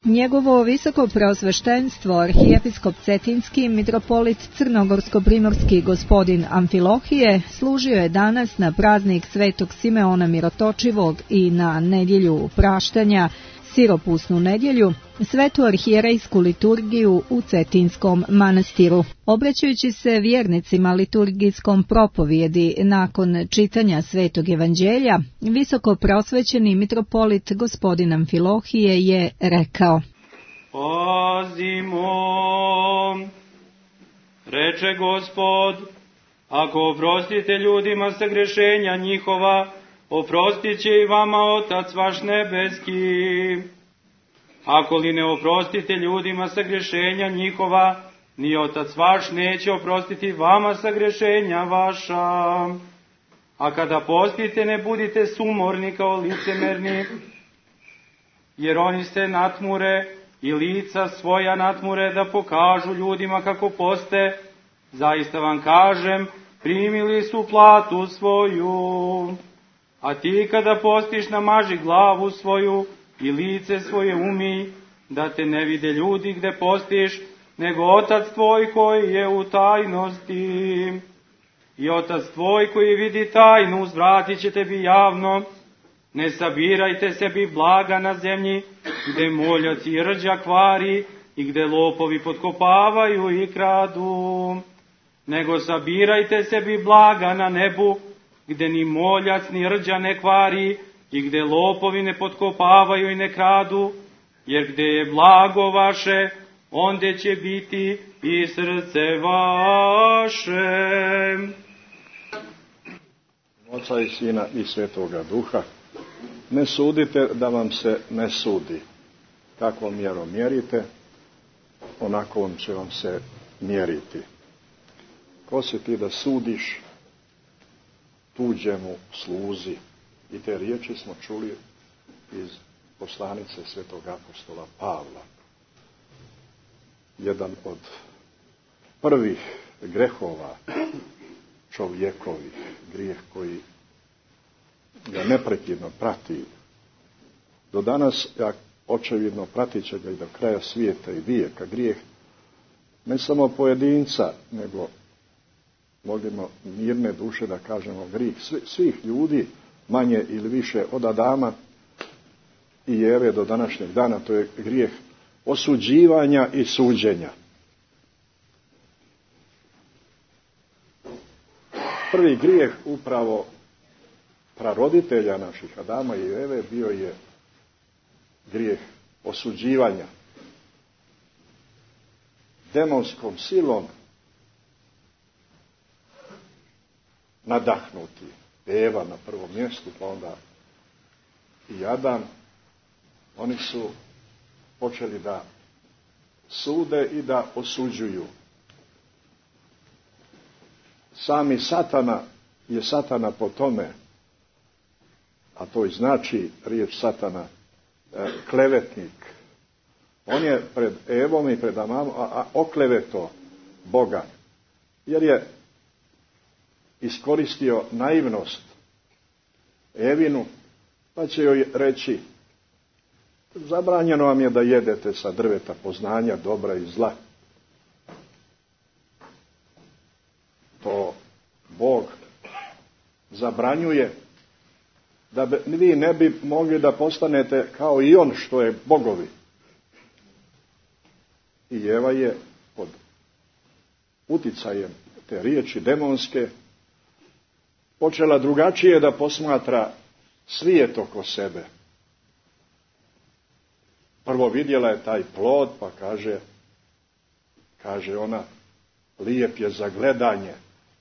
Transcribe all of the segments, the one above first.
Njegovo visoko preosveštenstvo, arhijepiskop Cetinski, mitropolit Crnogorsko-primorski gospodin Amfilohije, služio je danas na praznik Svetog Simeona Mirotočivog i na nedjelju praštanja, siropusnu nedjelju, svetu arhijerejsku liturgiju u Cetinskom manastiru. Obraćajući se vjernicima liturgijskom propovijedi nakon čitanja Svetog evanđelja, visoko preosvećeni mitropolit gospodin Amfilohije je rekao: Pazimo, reče Gospod, ako oprostite ljudima sagrešenja njihova, oprostit će i vama Otac vaš nebeski. Ako li ne oprostite ljudima sagrešenja njihova, ni Otac vaš neće oprostiti vama sagrešenja vaša. A kada postite, ne budite sumorni kao licemerni, jer oni se natmure i lica svoja natmure da pokažu ljudima kako poste. Zaista vam kažem, primili su platu svoju. A ti kada postiš, namaži glavu svoju i lice svoje umij, da te ne vide ljudi gde postiš, nego Otac tvoj koji je u tajnosti. I Otac tvoj koji vidi tajnu, uzvratit će tebi javno. Ne sabirajte sebi blaga na zemlji, gde moljac i rđa kvari i gde lopovi potkopavaju i kradu. Nego sabirajte sebi blaga na nebu, gde ni moljac ni rđa ne kvari i gde lopovi ne potkopavaju i ne kradu, jer gde je blago vaše, onde će biti i srce vaše. Oca i Sina i Svetoga Duha. Ne sudite da vam se ne sudi. Kakvom mjerom mjerite, onakovom će vam se mjeriti. Ko si ti da sudiš tuđemu sluzi? I te riječi smo čuli iz poslanice Svetog apostola Pavla. Jedan od prvih grehova čovjekovih, grijeh koji ga neprekidno prati. Do danas, očevidno, pratit će ga i do kraja svijeta i vijeka. Grijeh ne samo pojedinca, nego možemo mirne duše da kažemo grijeh svih ljudi, manje ili više od Adama i Eve do današnjeg dana. To je grijeh osuđivanja i suđenja. Prvi grijeh upravo praroditelja naših Adama i Eve bio je grijeh osuđivanja. Demonskom silom nadahnuti. Eva na prvom mjestu, pa onda i Adam. Oni su počeli da sude i da osuđuju. Sami Satana po tome, a to i znači riječ Satana, klevetnik. On je pred Evom i pred Adamom okleveto Boga, jer je iskoristio naivnost Evinu, pa će joj reći: zabranjeno vam je da jedete sa drveta poznanja dobra i zla. To Bog zabranjuje da vi ne bi mogli da postanete kao i on što je bogovi. I Eva je pod uticajem te riječi demonske počela drugačije da posmatra svijet oko sebe. Prvo vidjela je taj plod, pa kaže ona, lijep je za gledanje.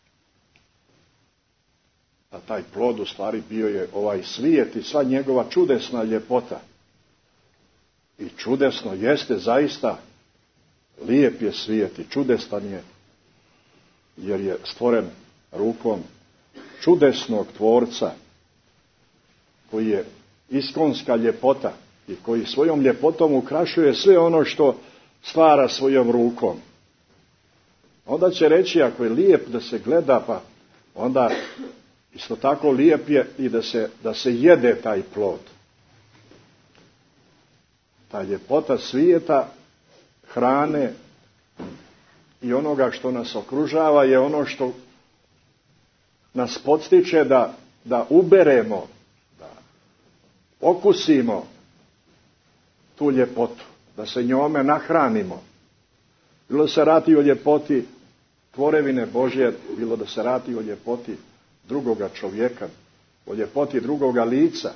A taj plod u stvari bio je ovaj svijet i sva njegova čudesna ljepota. I čudesno jeste zaista, lijep je svijet i čudestan je, jer je stvoren rukom čudesnog tvorca, koji je iskonska ljepota i koji svojom ljepotom ukrašuje sve ono što stvara svojom rukom. Onda će reći, ako je lijep da se gleda, pa onda isto tako lijep je i da se jede taj plod. ta ljepota svijeta, hrane i onoga što nas okružava je ono što nas podstiče da uberemo, da okusimo tu ljepotu, da se njome nahranimo. Bilo da se radi o ljepoti tvorevine Božje, bilo da se radi o ljepoti drugoga čovjeka, o ljepoti drugoga lica.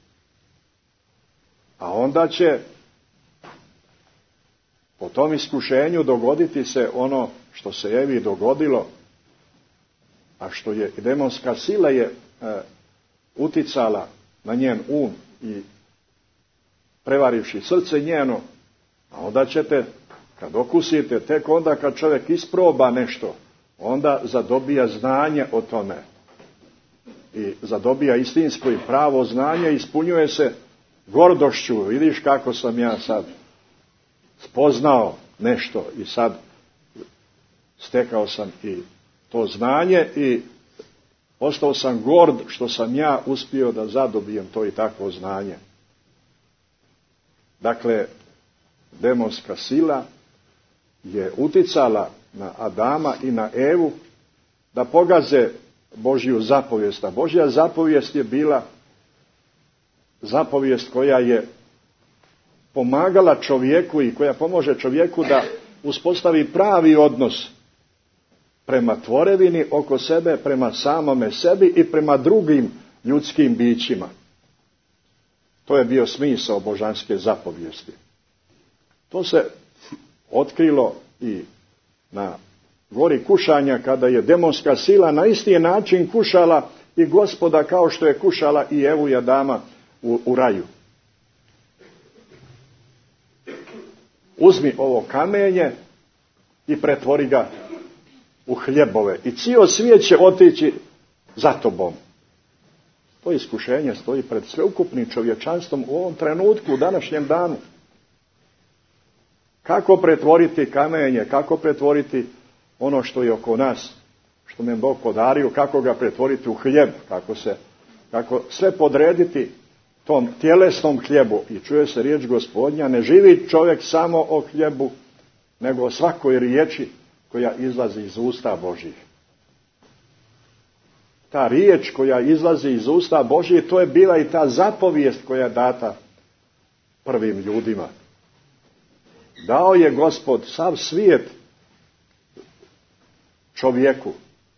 A onda će po tom iskušenju dogoditi se ono što se Evi dogodilo, a što je demonska sila je uticala na njen um i prevarivši srce njeno, a onda ćete, kad okusite, tek onda kad čovjek isproba nešto, onda zadobija znanje o tome. I zadobija istinsko i pravo znanje, ispunjuje se gordošću. Vidiš kako sam ja sad spoznao nešto i sad stekao sam i to znanje i ostao sam gord što sam ja uspio da zadobijem to i takvo znanje. Dakle, demonska sila je uticala na Adama i na Evu da pogaze Božju zapovijest. A Božja zapovijest je bila zapovijest koja je pomagala čovjeku i koja pomože čovjeku da uspostavi pravi odnos prema tvorevini oko sebe, prema samome sebi i prema drugim ljudskim bićima. To je bio smisao božanske zapovijesti. To se otkrilo i na gori kušanja, kada je demonska sila na isti način kušala i Gospoda kao što je kušala i Evu i Adama u raju. Uzmi ovo kamenje i pretvori ga u hljebove i cijel svijet će otići za tobom. To iskušenje stoji pred sveukupnim čovječanstvom u ovom trenutku, u današnjem danu. Kako pretvoriti kamenje, kako pretvoriti ono što je oko nas, što nam Bog podario, kako ga pretvoriti u hljeb, kako sve podrediti tom tjelesnom hljebu. I čuje se riječ Gospodnja, ne živi čovjek samo o hljebu, nego o svakoj riječi koja izlazi iz usta Božjih. Ta riječ koja izlazi iz usta Božjih, to je bila i ta zapovijest koja je data prvim ljudima. Dao je Gospod sav svijet čovjeku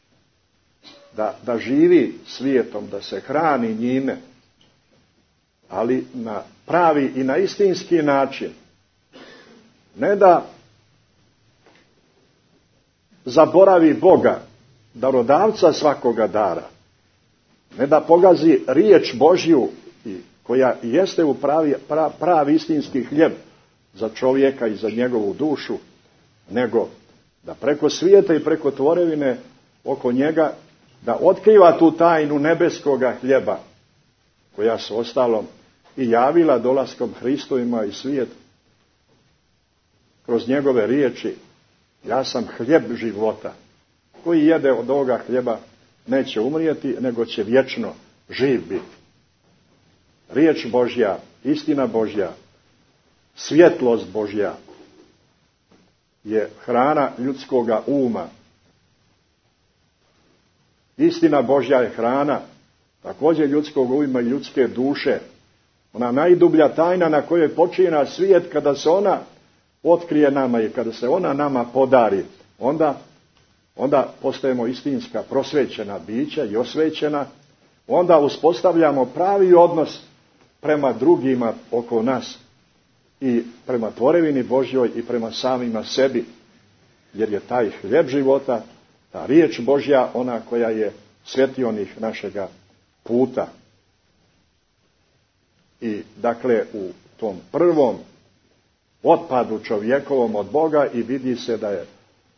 da živi svijetom, da se hrani njime, ali na pravi i na istinski način. Ne da zaboravi Boga, darodavca svakoga dara, ne da pogazi riječ Božju koja jeste u pravi istinski hljeb za čovjeka i za njegovu dušu, nego da preko svijeta i preko tvorevine oko njega da otkriva tu tajnu nebeskoga hljeba, koja se ostalom i javila dolaskom Hristovima i svijet kroz njegove riječi. Ja sam hljeb života. Koji jede od ovoga hljeba neće umrijeti, nego će vječno živ biti. Riječ Božja, istina Božja, svjetlost Božja je hrana ljudskoga uma. Istina Božja je hrana također ljudskog uma i ljudske duše. Ona najdublja tajna na kojoj počina svijet, kada se ona otkrije nama i kada se ona nama podari, onda postajemo istinska prosvećena bića i osvećena, onda uspostavljamo pravi odnos prema drugima oko nas i prema tvorevini Božjoj i prema samima sebi, jer je taj hljeb života, ta riječ Božja, ona koja je svjetionik našega puta. I dakle u tom prvom otpadu čovjekovom od Boga i vidi se da je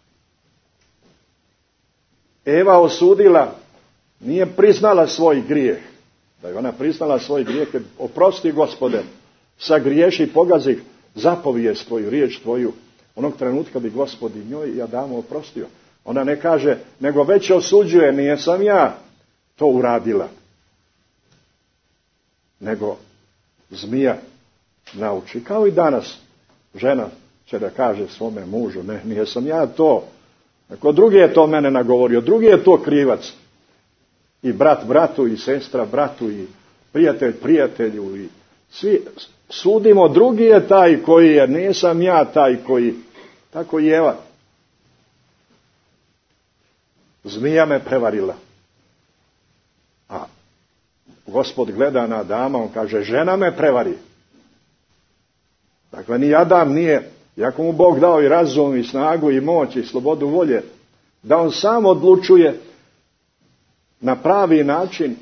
Eva osudila, nije priznala svoj grijeh, da je ona priznala svoj grijeh, oprosti Gospode, sagriješi, pogazi zapovijest tvoju, riječ tvoju, onog trenutka bi Gospod i njoj i Adamu oprostio. Ona ne kaže, nego već osuđuje, nije sam ja to uradila, nego zmija nauči. Kao i danas žena će da kaže svome mužu, ne, nisam ja to. Neko drugi je to mene nagovorio, drugi je to krivac. I brat bratu, i sestra bratu, i prijatelj prijatelju, i svi sudimo, drugi je taj koji je, nisam ja taj koji. Tako i Eva. Zmija me prevarila. A Gospod gleda na Adama, on kaže, žena me prevari. Dakle, ni Adam nije, iako mu Bog dao i razum, i snagu, i moć, i slobodu volje, da on sam odlučuje na pravi način,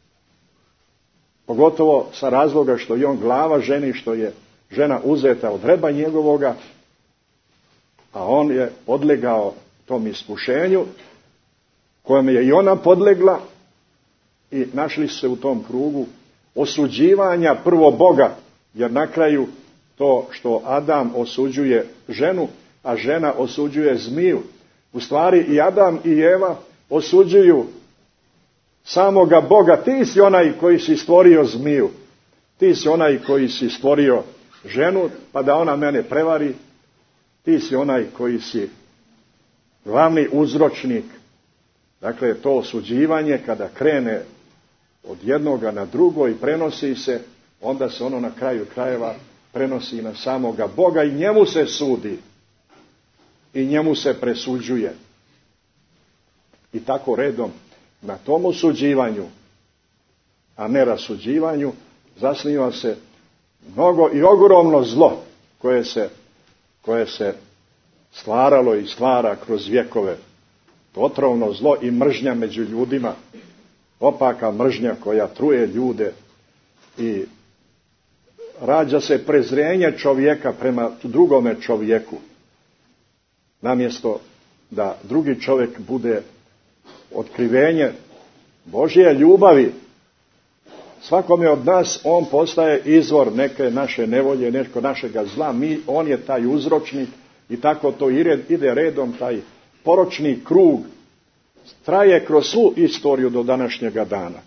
pogotovo sa razloga što je on glava ženi, što je žena uzeta od reba njegovoga, a on je podlegao tom iskušenju, kojem je i ona podlegla, i našli se u tom krugu osuđivanja prvo Boga, jer na kraju to što Adam osuđuje ženu, a žena osuđuje zmiju. U stvari i Adam i Eva osuđuju samoga Boga. Ti si onaj koji si stvorio zmiju. Ti si onaj koji si stvorio ženu, pa da ona mene prevari. Ti si onaj koji si glavni uzročnik. Dakle, to osuđivanje kada krene od jednoga na drugo i prenosi se, onda se ono na kraju krajeva prenosi na samoga Boga i njemu se sudi. I njemu se presuđuje. I tako redom na tom osuđivanju, a ne rasuđivanju, zasniva se mnogo i ogromno zlo koje se stvaralo i stvara kroz vjekove. Otrovno zlo i mržnja među ljudima, opaka mržnja koja truje ljude i rađa se prezrenje čovjeka prema drugome čovjeku. Namjesto da drugi čovjek bude otkrivenje Božje ljubavi, svakome od nas on postaje izvor neke naše nevolje, neko našega zla. On je taj uzročnik i tako to ide redom, taj poročni krug traje kroz svu istoriju do današnjega dana.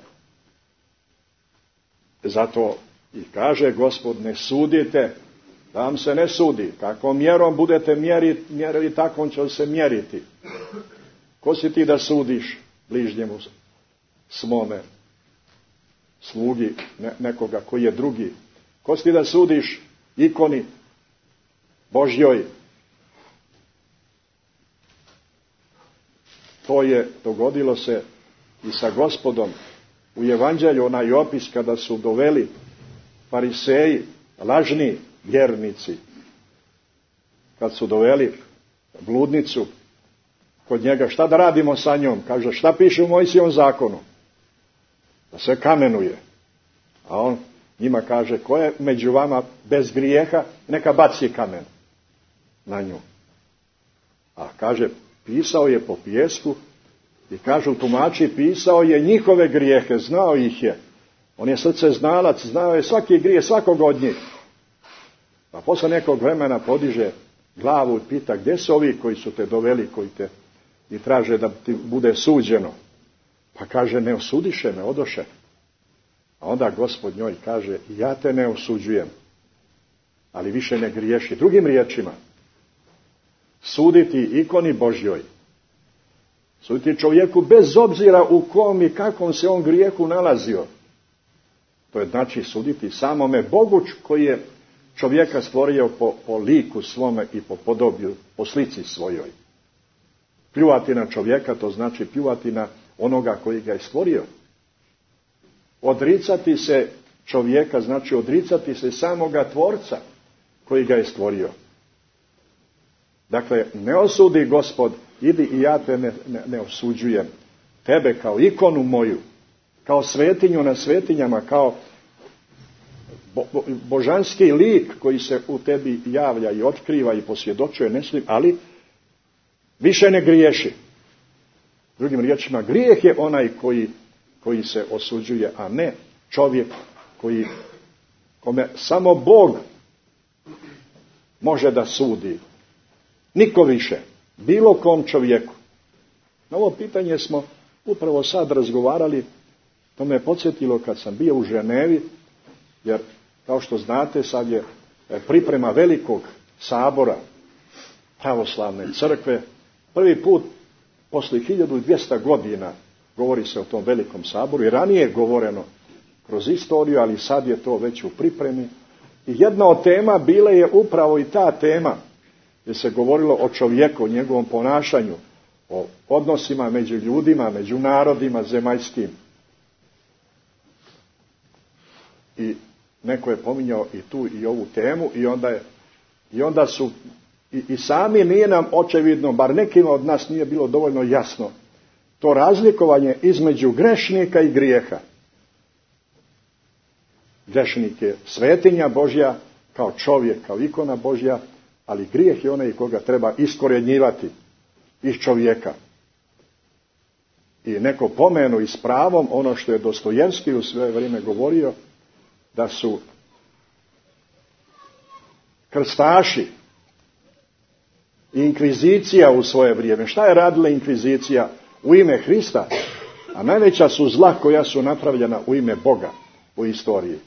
Zato i kaže Gospod, ne sudite, da vam se ne sudi. Kakvom mjerom budete mjerili, takvom će se mjeriti. Ko si ti da sudiš bližnjemu svome slugi, nekoga koji je drugi? Ko si ti da sudiš ikoni Božjoj? To je dogodilo se i sa Gospodom u Evanđelju, onaj opis kada su doveli fariseji, lažni vjernici, kad su doveli bludnicu kod njega, šta da radimo sa njom? Kaže, šta piše u Mojsijevom zakonu? Da se kamenuje. A on njima kaže, ko je među vama bez grijeha, neka baci kamen na nju. A kaže, pisao je po pijesku i kažu tumači, pisao je njihove grijehe, znao ih je. On je srce znalac, znao je svaki grijeh svakog od njih. Pa posle nekog vremena podiže glavu i pita, gdje su ovi koji su te doveli, koji te i traže da ti bude suđeno? Pa kaže, ne osudiše me, odoše. A onda Gospod njoj kaže, ja te ne osuđujem, ali više ne griješi. Drugim riječima, suditi ikoni Božjoj, suditi čovjeku bez obzira u kom i kakvom se on grijehu nalazio. To je znači suditi samome Bogu koji je čovjeka stvorio po liku svome i po podobju, po slici svojoj. Pljuvati na čovjeka, to znači pljuvati na onoga koji ga je stvorio. Odricati se čovjeka znači odricati se samoga Tvorca koji ga je stvorio. Dakle, ne osudi Gospod, idi i ja te ne osuđujem. Tebe kao ikonu moju, kao svetinju na svetinjama, kao božanski lik koji se u tebi javlja i otkriva i posvjedočuje, ne slim, ali više ne griješi. Drugim riječima, grijeh je onaj koji se osuđuje, a ne čovjek kome samo Bog može da sudi. Niko više, bilo kom čovjeku. Na ovo pitanje smo upravo sad razgovarali, to me podsjetilo kad sam bio u Ženevi, jer kao što znate sad je priprema velikog sabora pravoslavne crkve. Prvi put poslije 1200 godina govori se o tom velikom saboru i ranije je govoreno kroz istoriju, ali sad je to već u pripremi. I jedna od tema bila je upravo i ta tema gdje se govorilo o čovjeku, o njegovom ponašanju, o odnosima među ljudima, među narodima zemaljskim. I neko je pominjao i tu i ovu temu i onda su i sami nije nam očevidno, bar nekima od nas nije bilo dovoljno jasno, to razlikovanje između grešnika i grijeha. Grešnik je svetinja Božja, kao čovjek, kao ikona Božja, ali grijeh je onaj koga treba iskorjenjivati iz čovjeka. I neko pomenu i s pravom ono što je Dostojevski u svoje vrijeme govorio, da su krstaši i inkvizicija u svoje vrijeme. Šta je radila inkvizicija u ime Hrista? A najveća su zla koja su napravljena u ime Boga u istoriji.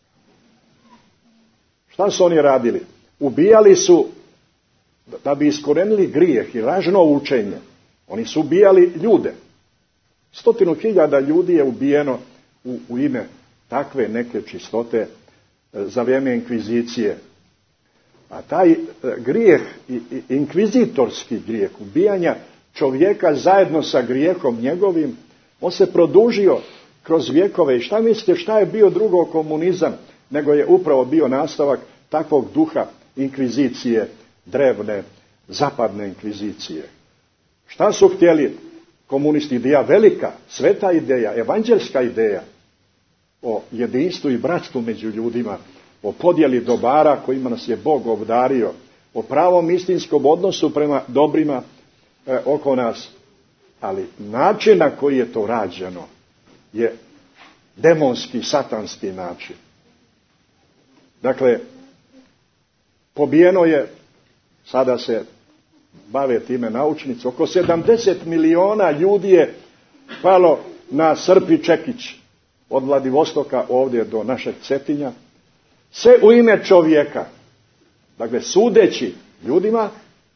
Šta su oni radili? Ubijali su, da bi iskorenili grijeh i lažno učenje. Oni su ubijali ljude. 100.000 ljudi je ubijeno u ime takve neke čistote za vrijeme inkvizicije. A taj grijeh, inkvizitorski grijeh, ubijanja čovjeka zajedno sa grijehom njegovim, on se produžio kroz vjekove. I šta mislite, šta je bio drugo komunizam, nego je upravo bio nastavak takvog duha inkvizicije, drevne, zapadne inkvizicije. Šta su htjeli komunisti? Ideja velika, sveta ideja, evanđelska ideja o jedinstvu i bratstvu među ljudima, o podjeli dobara kojima nas je Bog obdario, o pravom istinskom odnosu prema dobrima oko nas. Ali način na koji je to rađeno je demonski, satanski način. Dakle, pobijeno je, sada se bave time naučnici, oko 70 miliona ljudi je palo na Srp i Čekić, od Vladivostoka ovdje do našeg Cetinja, sve u ime čovjeka. Dakle, sudeći ljudima,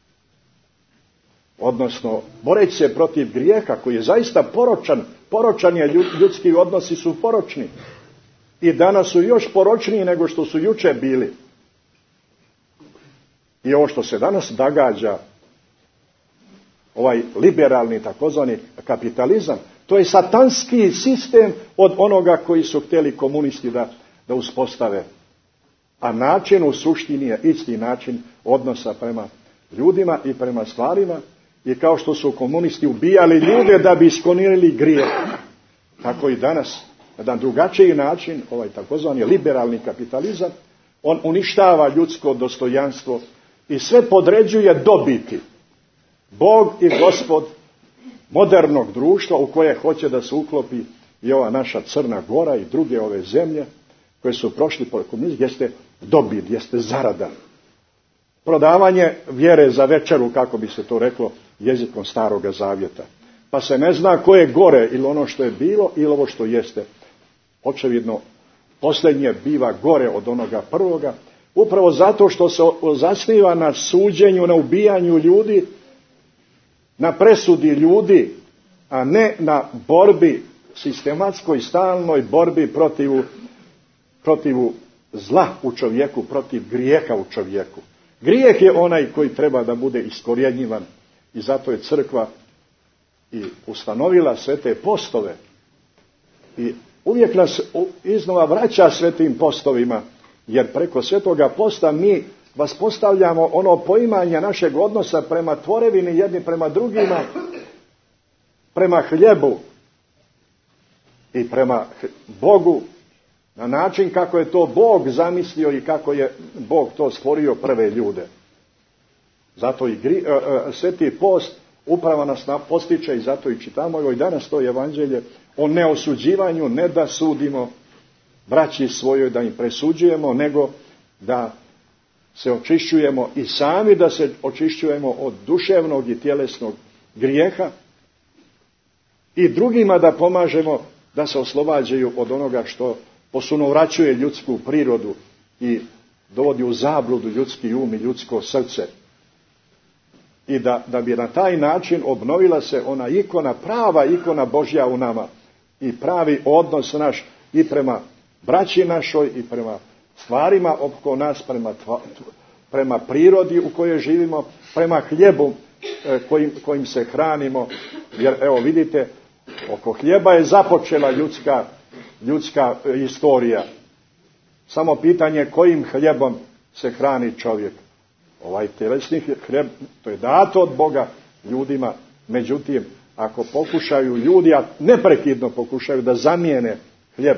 odnosno boreći se protiv grijeha koji je zaista poročan je, ljudski odnosi su poročni. I danas su još poročniji nego što su jučer bili. I ovo što se danas događa, ovaj liberalni takozvani kapitalizam, to je satanski sistem od onoga koji su htjeli komunisti da uspostave. A način u suštini je isti način odnosa prema ljudima i prema stvarima. I kao što su komunisti ubijali ljude da bi iskonirali grijeh, tako i danas, na jedan drugačiji način, ovaj takozvani liberalni kapitalizam, on uništava ljudsko dostojanstvo i sve podređuje dobiti. Bog i Gospod modernog društva u koje hoće da se uklopi i ova naša Crna Gora i druge ove zemlje koje su prošli po komunizmu, jeste dobit, jeste zarada. Prodavanje vjere za večeru, kako bi se to reklo jezikom Staroga Zavjeta. Pa se ne zna ko je gore, ili ono što je bilo, ili ovo što jeste. Očevidno, posljednje biva gore od onoga prvoga, upravo zato što se zasniva na suđenju, na ubijanju ljudi, na presudi ljudi, a ne na borbi, sistematskoj, stalnoj borbi protiv zla u čovjeku, protiv grijeha u čovjeku. Grijeh je onaj koji treba da bude iskorjenjivan i zato je crkva i ustanovila sve te postove i uvijek nas iznova vraća svetim postovima, jer preko svetoga posta mi vas postavljamo ono poimanje našeg odnosa prema tvorevini jedni prema drugima, prema hljebu i prema Bogu na način kako je to Bog zamislio i kako je Bog to stvorio prve ljude. Zato i sveti post upravo nas postiče i zato i čitamo i danas to evanđelje o neosuđivanju, ne da sudimo braći svojoj, da im presuđujemo, nego da se očišćujemo i sami da se očišćujemo od duševnog i tjelesnog grijeha i drugima da pomažemo da se oslobađaju od onoga što posunovraćuje ljudsku prirodu i dovodi u zabludu ljudski um i ljudsko srce. I da bi na taj način obnovila se ona ikona, prava ikona Božja u nama i pravi odnos naš i prema braći našoj i prema stvarima oko nas, prema prirodi u kojoj živimo, prema hljebu kojim se hranimo. Jer evo vidite, oko hljeba je započela ljudska istorija. Samo pitanje kojim hljebom se hrani čovjek. Ovaj telesni hljeb, to je dato od Boga ljudima. Međutim, ako pokušaju ljudi, a neprekidno pokušaju da zamijene hljeb,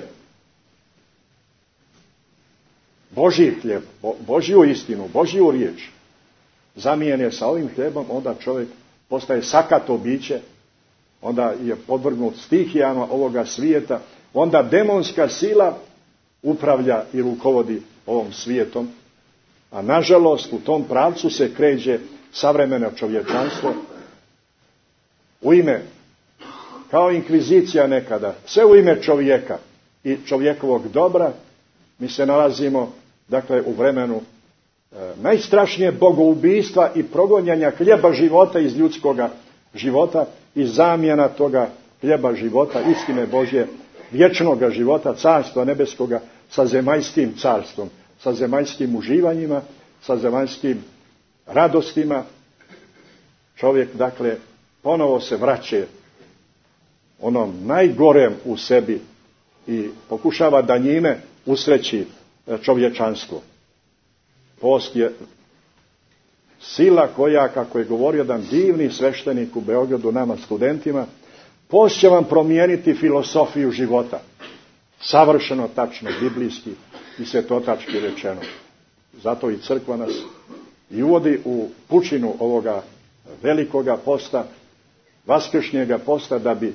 Božji hljeb, Božju istinu, Božju riječ, zamijene sa ovim hljebom, onda čovjek postaje sakato biće, onda je podvrgnut stihijama ovoga svijeta, onda demonska sila upravlja i rukovodi ovom svijetom, a nažalost u tom pravcu se kreće savremeno čovječanstvo u ime, kao inkvizicija nekada, sve u ime čovjeka i čovjekovog dobra. Mi se nalazimo, dakle, u vremenu najstrašnije bogoubistva i progonjanja hljeba života iz ljudskoga života i zamjena toga hljeba života, istine Božje, vječnoga života, carstva nebeskoga sa zemaljskim carstvom, sa zemaljskim uživanjima, sa zemaljskim radostima. Čovjek, dakle, ponovo se vraća onom najgorem u sebi i pokušava da njime usreći čovječanstvo. Post je sila koja, kako je govorio jedan divni sveštenik u Beogradu nama studentima, post će vam promijeniti filosofiju života. Savršeno, tačno, biblijski i svetotački rečeno. Zato i crkva nas i uvodi u pučinu ovoga velikoga posta, vaskršnjega posta, da bi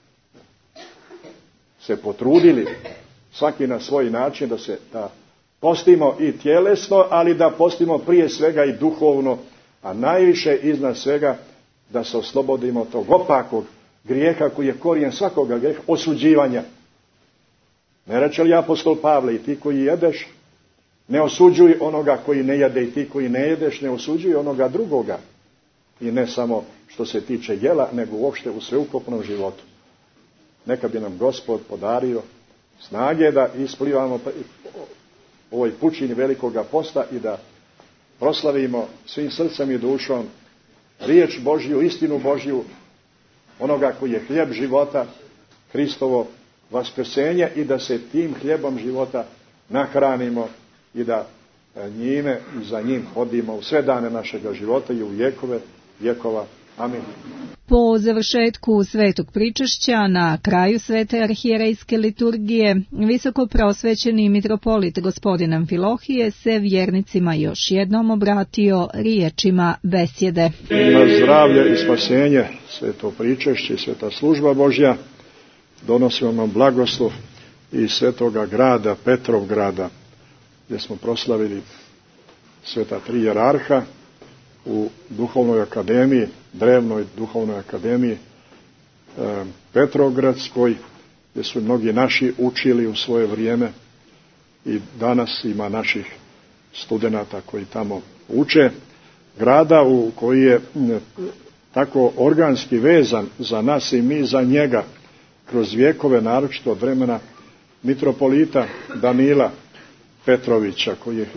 se potrudili svaki na svoj način da postimo i tjelesno, ali da postimo prije svega i duhovno, a najviše iznad svega da se oslobodimo tog opakog grijeha koji je korijen svakoga grijeha, osuđivanja. Ne reče li apostol Pavle, i ti koji jedeš, ne osuđuj onoga koji ne jede, i ti koji ne jedeš, ne osuđuj onoga drugoga. I ne samo što se tiče jela, nego uopšte u sveukupnom životu. Neka bi nam Gospod podario snage da isplivamo ovoj pučini velikoga posta i da proslavimo svim srcem i dušom riječ Božju, istinu Božju, onoga koji je hljeb života, Hristovo vaskrsenje, i da se tim hljebom života nahranimo i da njime i za njim hodimo u sve dane našega života i u vjekove vjekova. Amin. Po završetku svetog pričešća na kraju svete arhijerejske liturgije, visoko prosvećeni mitropolit gospodin Amfilohije se vjernicima još jednom obratio riječima besjede. Na zdravlje i spasenje, sveto pričešće i sveta služba Božja, donosimo vam blagoslov iz svetoga grada, Petrovgrada, gdje smo proslavili sveta tri hijerarha u duhovnoj akademiji, drevnoj duhovnoj akademiji Petrovgradskoj, gdje su mnogi naši učili u svoje vrijeme i danas ima naših studenata koji tamo uče. Grada u koji je tako organski vezan za nas i mi za njega kroz vjekove, naročito od vremena mitropolita Danila Petrovića, koji je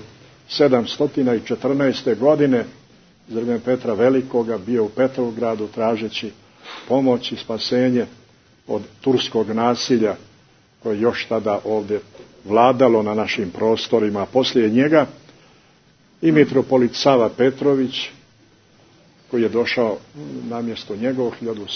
1714. godine za vrijeme Petra Velikoga bio u Petrovgradu tražeći pomoć i spasenje od turskog nasilja koje je još tada ovdje vladalo na našim prostorima. Poslije njega i mitropolit Sava Petrović, koji je došao na mjesto njegovog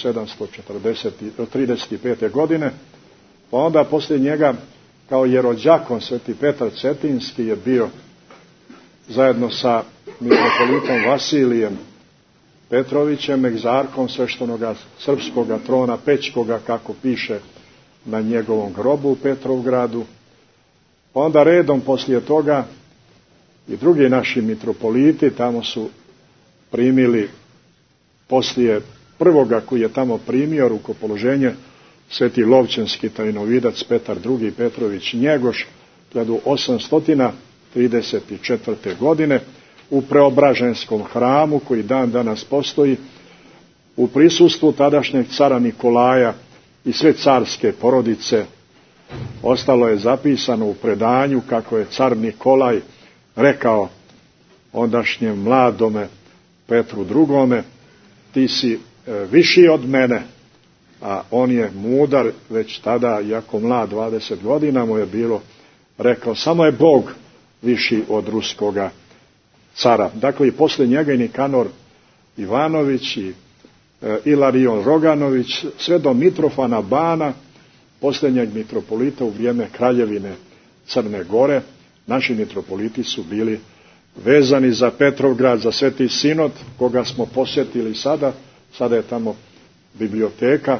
1735. godine, pa onda poslije njega kao jerođakon sveti Petar Cetinski je bio zajedno sa mitropolitom Vasilijem Petrovićem, egzarkom sveštenoga srpskoga trona Pećkoga, kako piše na njegovom grobu u Petrovgradu. Pa onda redom poslije toga i drugi naši mitropoliti tamo su primili, poslije prvoga koji je tamo primio rukopoloženje, sveti Lovćenski tajnovidac Petar II. Petrović Njegoš, 1800. 1934. godine u Preobraženskom hramu koji dan danas postoji u prisustvu tadašnjeg cara Nikolaja i sve carske porodice. Ostalo je zapisano u predanju kako je car Nikolaj rekao ondašnjem mladome Petru II. Ti si viši od mene, a on je mudar već tada, jako mlad, 20 godina mu je bilo, rekao samo je Bog viši od ruskoga cara. Dakle, i poslije njega i Nikanor Ivanović i Ilarion Roganović, sve do Mitrofana Bana, posljednjeg mitropolita u vrijeme kraljevine Crne Gore, naši mitropoliti su bili vezani za Petrovgrad, za Sveti Sinod, koga smo posjetili sada. Sada je tamo biblioteka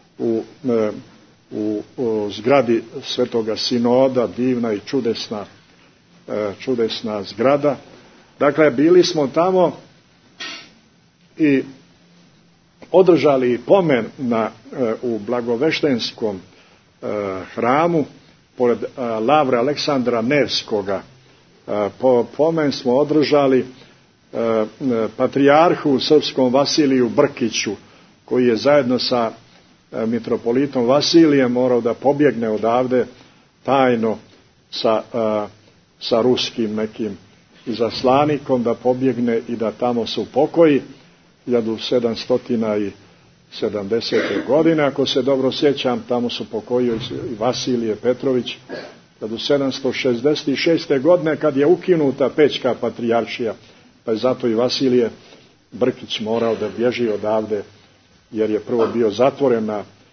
u zgradi Svetoga Sinoda, divna i čudesna zgrada. Dakle, bili smo tamo i održali pomen u Blagoveštenskom hramu pored Lavre Aleksandra Nevskoga. Pomen smo održali patrijarhu srpskom Vasiliju Brkiću, koji je zajedno sa mitropolitom Vasilijem morao da pobjegne odavde tajno sa ruskim nekim izaslanikom, da pobjegne i da tamo se upokoji 1770. godine. Ako se dobro sjećam, tamo su pokojio i Vasilije Petrović 1766. godine kad je ukinuta Pećka patrijaršija, pa je zato i Vasilije Brkić morao da bježi odavde, jer je prvo bio zatvoren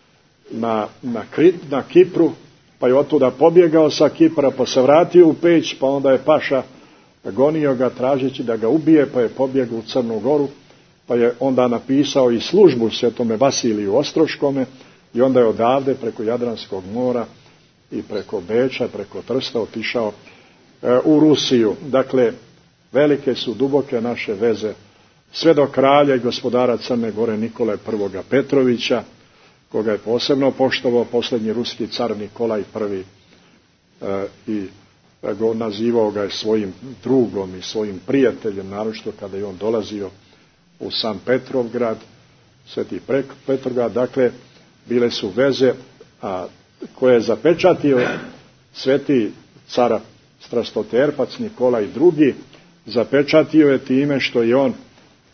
na Kipru, pa je otuda pobjegao sa Kipra, pa se vratio u Peć, pa onda je paša gonio ga tražeći da ga ubije, pa je pobjegao u Crnu Goru, pa je onda napisao i službu svetome Vasiliju Ostroškome i onda je odavde preko Jadranskog mora i preko Beča, preko Trsta otišao u Rusiju. Dakle, velike su duboke naše veze sve do kralja i gospodara Crne Gore Nikole I. Petrovića, koga je posebno poštovao posljednji ruski car Nikolaj I. I nazivao ga je svojim drugom i svojim prijateljem, naročito kada je on dolazio u San Petrovgrad, Sveti Petrovgrad. Dakle, bile su veze koje je zapečatio sveti car Strastoterpac Nikolaj II. Zapečatio je time što je on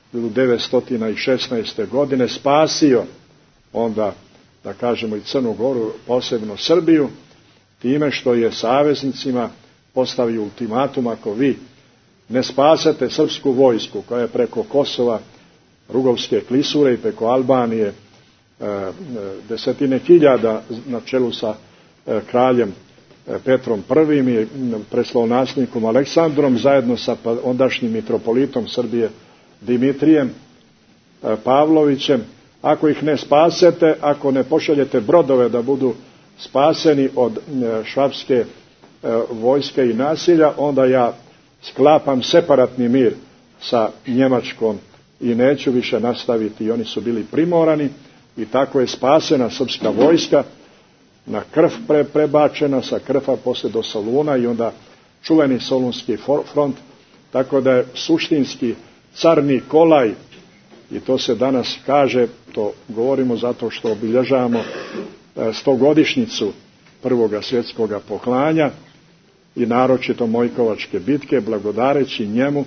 1916. godine spasio onda, da kažemo, i Crnu Goru, posebno Srbiju, time što je saveznicima postavio ultimatum: ako vi ne spasete srpsku vojsku koja je preko Kosova, Rugovske klisure i preko Albanije desetine hiljada na čelu sa kraljem Petrom I i prestolonaslednikom Aleksandrom, zajedno sa ondašnjim mitropolitom Srbije Dimitrijem Pavlovićem, ako ih ne spasete, ako ne pošaljete brodove da budu spaseni od švapske vojske i nasilja, onda ja sklapam separatni mir sa Njemačkom i neću više nastaviti. I oni su bili primorani i tako je spasena srpska vojska, na krv prebačena, sa Krfa poslije do Soluna i onda čuveni Solunski front. Tako da je suštinski car Nikolaj, i to se danas kaže, to govorimo zato što obilježavamo 100-godišnjicu Prvoga svjetskoga poklanja i naročito Mojkovačke bitke, blagodareći njemu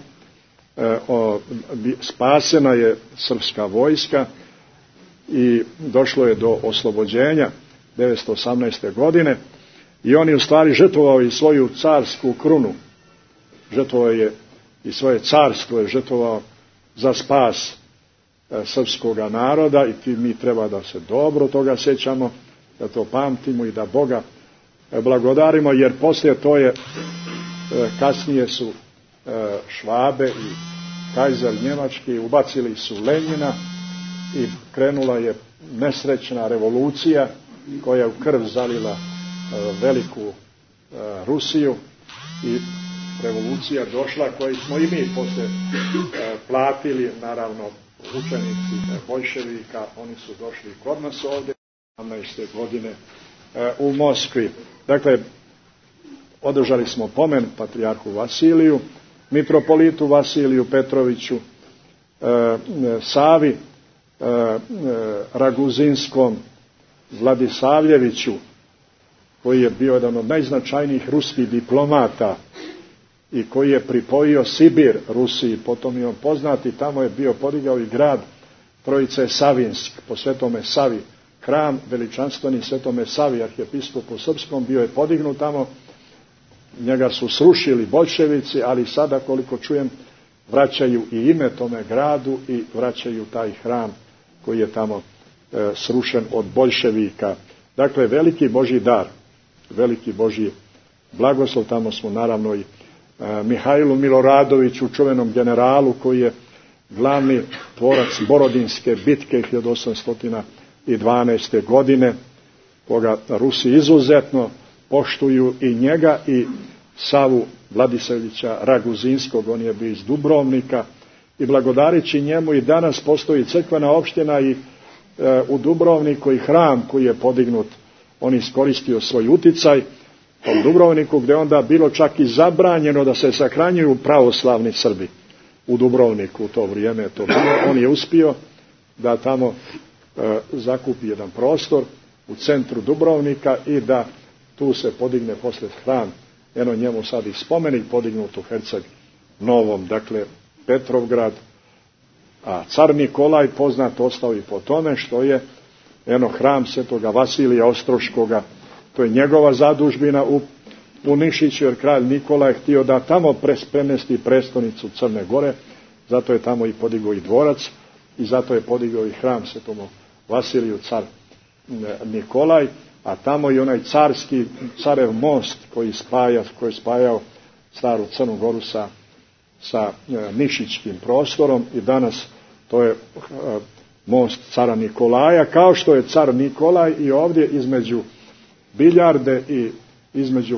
spasena je srpska vojska i došlo je do oslobođenja 1918. godine i on je u stvari žrtvovao i svoju carsku krunu, žrtvovao je i svoje carstvo, je žrtvovao za spas srpskoga naroda i mi treba da se dobro toga sjećamo, da to pamtimo i da Boga blagodarimo, jer poslije to je, kasnije su Švabe i kajzer njemački ubacili su Lenjina i krenula je nesrećna revolucija koja je u krv zalila veliku Rusiju i revolucija došla koju smo i mi poslije platili, naravno učenici Bojševika, oni su došli kod nas ovdje 18. godine u Moskvi. Dakle, održali smo pomen patrijarhu Vasiliju, mitropolitu Vasiliju Petroviću, Savi Raguzinskom, Vladisavljeviću, koji je bio jedan od najznačajnijih ruskih diplomata i koji je pripojio Sibir Rusiji, potom je on poznati, tamo je bio podigao i grad Trojice Savinsk, po Svetome Savi, hram veličanstveni Svetome Savi, arhijepiskopu srpskom, bio je podignut tamo, njega su srušili boljševici, ali sada, koliko čujem, vraćaju i ime tome gradu i vraćaju taj hram koji je tamo srušen od boljševika. Dakle, veliki Božji dar, veliki Božji blagoslov. Tamo smo naravno i Mihajlu Miloradoviću, čuvenom generalu koji je glavni tvorac Borodinske bitke 1812. godine, koga Rusi izuzetno poštuju, i njega i Savu Vladisavljevića Raguzinskog, on je bio iz Dubrovnika, i blagodarići njemu i danas postoji crkvena opština i u Dubrovniku i hram koji je podignut, on iskoristio svoj uticaj u Dubrovniku, gdje onda bilo čak i zabranjeno da se sahranjuju pravoslavni Srbi u Dubrovniku. U to vrijeme je to bilo. On je uspio da tamo zakupi jedan prostor u centru Dubrovnika i da tu se podigne posle hram. Eno njemu sad i spomenik podignut u Herceg Novom, dakle Petrovgrad, a car Nikolaj poznat ostao i po tome što je hram Svetoga Vasilija Ostroškoga, to je njegova zadužbina u Nišiću, jer kralj Nikolaj je htio da tamo premesti prestonicu Crne Gore, zato je tamo i podigao i dvorac i zato je podigao i hram Svetomu Vasiliju car Nikolaj, a tamo i onaj carev most koji je spajao staru Crnu Goru sa Nišićkim prostorom, i danas to je most cara Nikolaja, kao što je car Nikolaj i ovdje između Biljarde i između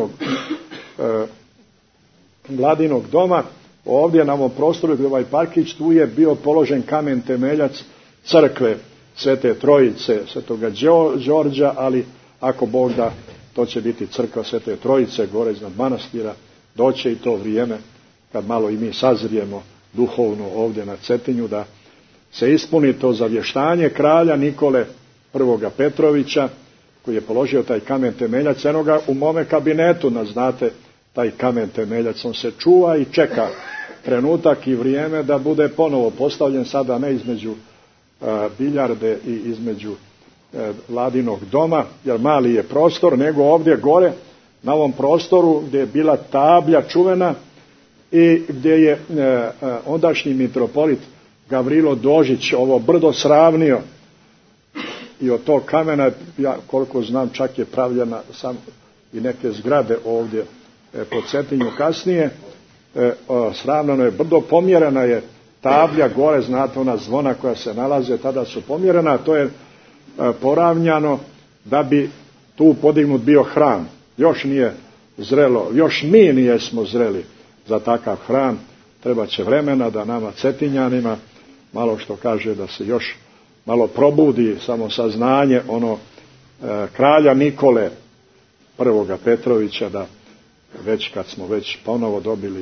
Vladinog doma, ovdje na ovom prostoru gdje ovaj parkić, tu je bio položen kamen temeljac crkve Svete Trojice, Svetoga Đorđa, ali ako Bog da, to će biti crkva Svete Trojice gore iznad manastira. Doće i to vrijeme kad malo i mi sazrijemo duhovno ovdje na Cetinju, da se ispuni to zavještanje kralja Nikole I. Petrovića, koji je položio taj kamen temeljac. Eno ga u mome kabinetu, znate, taj kamen temeljac, on se čuva i čeka trenutak i vrijeme da bude ponovo postavljen, sada ne između Biljarde i između Vladinog doma, jer mali je prostor, nego ovdje gore na ovom prostoru gdje je bila tablja čuvena i gdje je ondašnji mitropolit Gavrilo Dožić ovo brdo sravnio, i od tog kamena, ja koliko znam, čak je pravljena sam i neke zgrade ovdje po Cetinju kasnije. Sravnjeno je brdo, pomjerena je tablja gore, znate, ona zvona koja se nalaze, tada su pomjerena, a to je poravnjano da bi tu podignut bio hram. Još nije zrelo, još mi nijesmo zreli za takav hram, treba će vremena da nama Cetinjanima malo, što kaže, da se još malo probudi samo saznanje kralja Nikole I. Petrovića, da već kad smo već ponovo dobili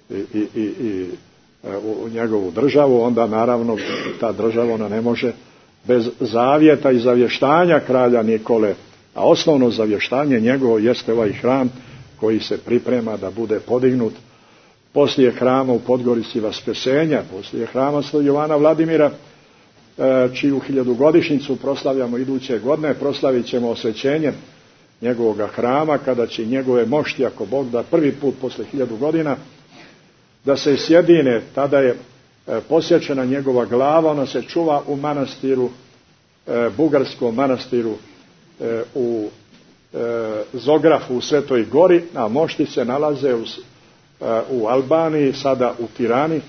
u njegovu državu, onda naravno ta država ona ne može bez zavjeta i zavještanja kralja Nikole, a osnovno zavještanje njegovo jeste ovaj hram koji se priprema da bude podignut poslije hrama u Podgorici Vaskrsenja, poslije hrama Sv. Jovana Vladimira, čiju 1000-godišnjicu proslavljamo iduće godine. Proslavit ćemo osvećenje njegovoga hrama, kada će njegove mošti, ako Bog da, prvi put posle 1000 godina da se sjedine. Tada je posjećena njegova glava, ona se čuva u manastiru, bugarskom manastiru u Zografu u Svetoj Gori, a mošti se nalaze u Albaniji, sada u Tirani,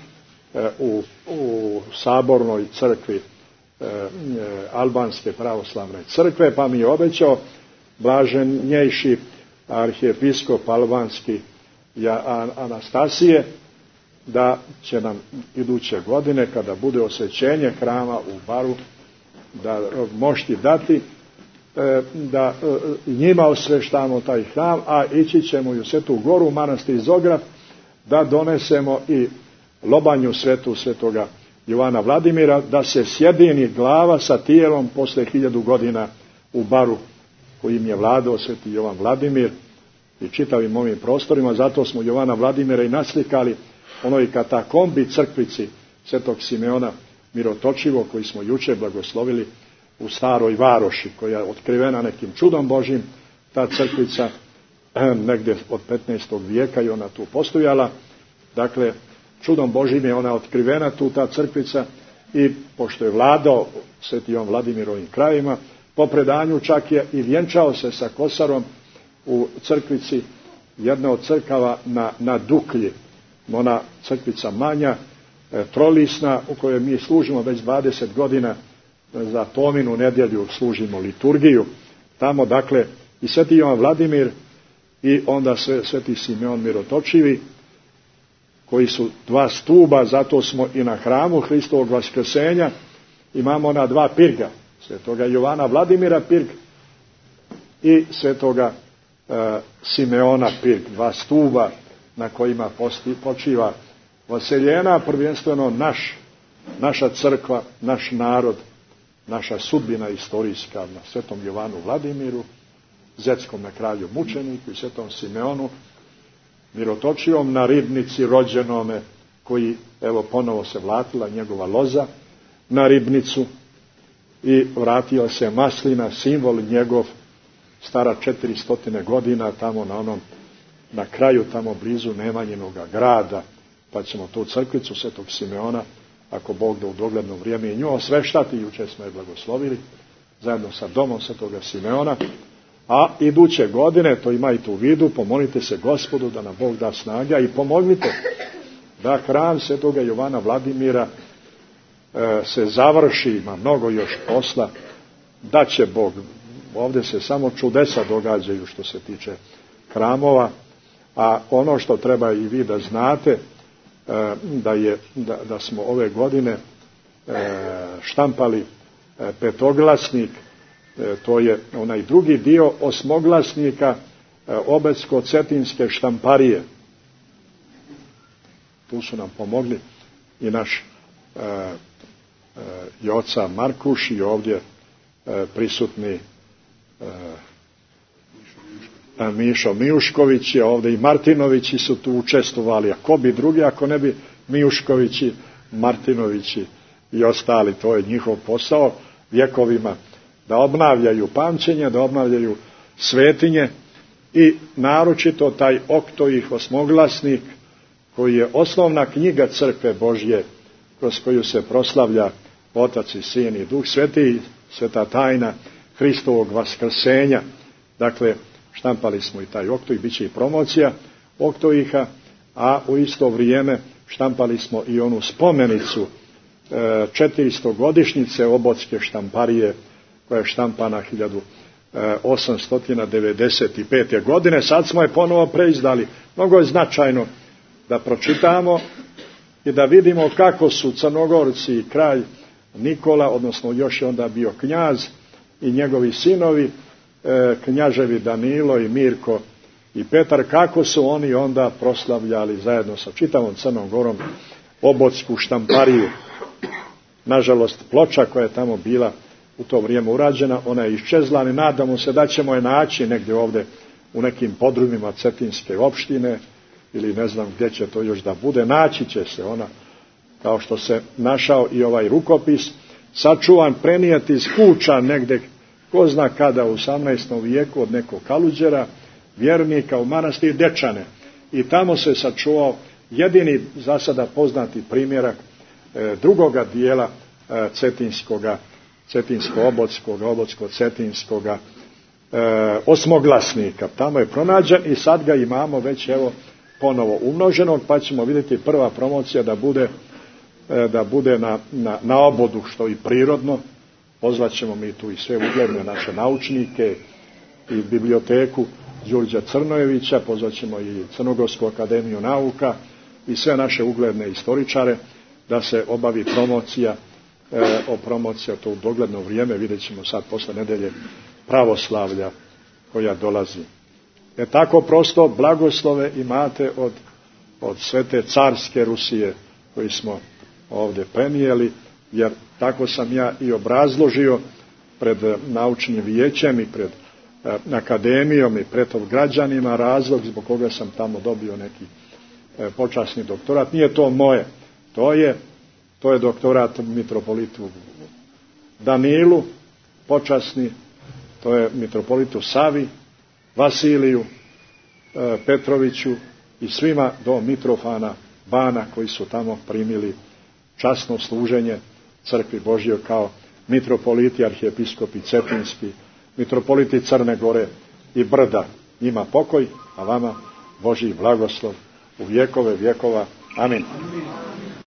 u sabornoj crkvi Albanske pravoslavne crkve, pa mi je obećao blaženjejši arhijepiskop albanski Anastasije da će nam iduće godine, kada bude osvećenje hrama u Baru, da mošti dati da njima osveštamo taj hram, a ići ćemo i u Svetu Goru, u manastir Zograf, da donesemo i lobanju svetu svetoga Jovana Vladimira, da se sjedini glava sa tijelom posle 1000 godina u Baru kojim je vladao sveti Jovan Vladimir i čitavim ovim prostorima. Zato smo Jovana Vladimira i naslikali onoj katakombi crkvici svetog Simeona Mirotočivog, koji smo juče blagoslovili u Staroj Varoši, koja je otkrivena nekim čudom Božim. Ta crkvica negdje od 15. vijeka i ona tu postojala. Dakle, čudom Božim je ona otkrivena tu, ta crkvica, i pošto je vladao sveti Jovan Vladimir ovim krajima, po predanju čak je i vjenčao se sa kosarom u crkvici, jedna od crkava na Duklji, ona crkvica manja, trolisna, u kojoj mi služimo već 20 godina, za Tominu nedjelju služimo liturgiju. Tamo, dakle, i sveti Jovan Vladimir i onda sveti Simeon Mirotočivi, koji su dva stuba, zato smo i na hramu Hristovog vaskrsenja imamo ona dva pirga, svetoga Jovana Vladimira pirg i svetoga Simeona pirg, dva stuba na kojima počiva vaseljena, prvenstveno naša crkva, naš narod, naša sudbina istorijska na svetom Jovanu Vladimiru, zetskom na kralju mučeniku i svetom Simeonu Mirotočivom, na Ribnici rođenome, koji, evo, ponovo se vratila njegova loza na Ribnicu i vratila se maslina, simbol njegov, stara 400 godina, tamo na kraju, tamo blizu Nemanjinoga grada, pa ćemo tu crkvicu svetog Simeona, ako Bog da u dogledno vrijeme i nju osveštati, juče smo je blagoslovili, zajedno sa domom svetoga Simeona. A iduće godine, to imajte u vidu, pomolite se Gospodu da nam Bog da snaga i pomognite da hram svetoga Jovana Vladimira se završi, ima mnogo još posla, da će Bog. Ovdje se samo čudesa događaju što se tiče hramova, a ono što treba i vi da znate, da smo ove godine štampali petoglasnik, to je onaj drugi dio osmoglasnika Obecko-Cetinske štamparije. Tu su nam pomogli i naš Joca Markuš i ovdje prisutni Mišo Mijušković, i ovdje i Martinovići su tu učestvovali, a ko bi drugi ako ne bi Mijuškovići, Martinovići i ostali. To je njihov posao vjekovima, da obnavljaju pamćenje, da obnavljaju svetinje i naročito taj oktoih osmoglasnik, koji je osnovna knjiga Crkve Božje, kroz koju se proslavlja Otac i Sin i Duh Sveti, sveta tajna Hristovog vaskrsenja. Dakle, štampali smo i taj oktoih, bit će i promocija oktoiha, a u isto vrijeme štampali smo i onu spomenicu 400-godišnjice Obotske štamparije, koja je štampana 1895. godine. Sad smo je ponovo preizdali. Mnogo je značajno da pročitamo i da vidimo kako su Crnogorci i kralj Nikola, odnosno još je onda bio knjaz, i njegovi sinovi, knjaževi Danilo i Mirko i Petar, kako su oni onda proslavljali zajedno sa čitavom Crnom Gorom Obotsku štampariju. Nažalost, ploča koja je tamo bila u to vrijeme urađena, ona je iščezla, i nadamo se da ćemo je naći negdje ovdje u nekim podrumima Cetinske opštine ili ne znam gdje će to još da bude. Naći će se ona, kao što se našao i ovaj rukopis, sačuvan, prenijet iz kuća negdje, ko zna kada, u 18. vijeku od nekog kaluđera, vjernika u manastir Dečane. I tamo se sačuvao jedini za sada poznati primjerak drugoga dijela Cetinsko-Obotskog, Obotsko-Cetinskoga osmoglasnika. Tamo je pronađen i sad ga imamo već evo ponovo umnoženog, pa ćemo vidjeti prva promocija da bude na obodu, što i prirodno. Pozvaćemo mi tu i sve ugledne naše naučnike i biblioteku Đurđa Crnojevića, pozvaćemo i Crnogorsku akademiju nauka i sve naše ugledne istoričare da se obavi promocija, to u dogledno vrijeme, vidjet ćemo sad posle nedelje pravoslavlja koja dolazi. Tako prosto blagoslove imate od Svete carske Rusije koji smo ovdje prenijeli, jer tako sam ja i obrazložio pred naučnim vijećem i pred akademijom i pred građanima razlog zbog koga sam tamo dobio neki počasni doktorat. Nije to moje, to je doktorat mitropolitu Danilu, počasni, to je mitropolitu Savi, Vasiliju, Petroviću i svima do Mitrofana Bana koji su tamo primili časno služenje crkvi Božjoj kao mitropoliti, arhijepiskopi Cetinski, mitropoliti Crne Gore i Brda. Njima pokoj, a vama Božji blagoslov u vjekove vjekova. Amin.